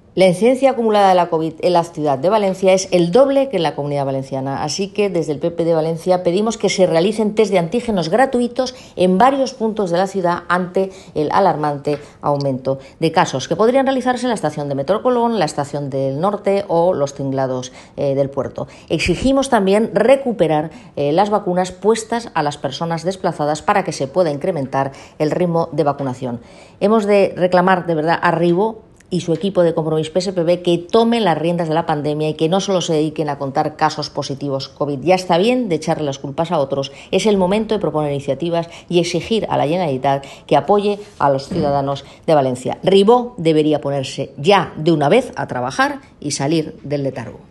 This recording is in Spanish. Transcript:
La incidencia acumulada de la COVID en la ciudad de Valencia es el doble que en la Comunidad Valenciana, así que desde el PP de Valencia pedimos que se realicen test de antígenos gratuitos en varios puntos de la ciudad ante el alarmante aumento de casos, que podrían realizarse en la estación de Metro Colón, la estación del Norte o los Tinglados del Puerto. Exigimos también recuperar las vacunas puestas a las personas desplazadas para que se pueda incrementar el ritmo de vacunación. Hemos de reclamar de verdad a Ribó y su equipo de Compromís PSPV que tomen las riendas de la pandemia y que no solo se dediquen a contar casos positivos COVID. Ya está bien de echarle las culpas a otros. Es el momento de proponer iniciativas y exigir a la Generalitat que apoye a los ciudadanos de Valencia. Ribó debería ponerse ya de una vez a trabajar y salir del letargo.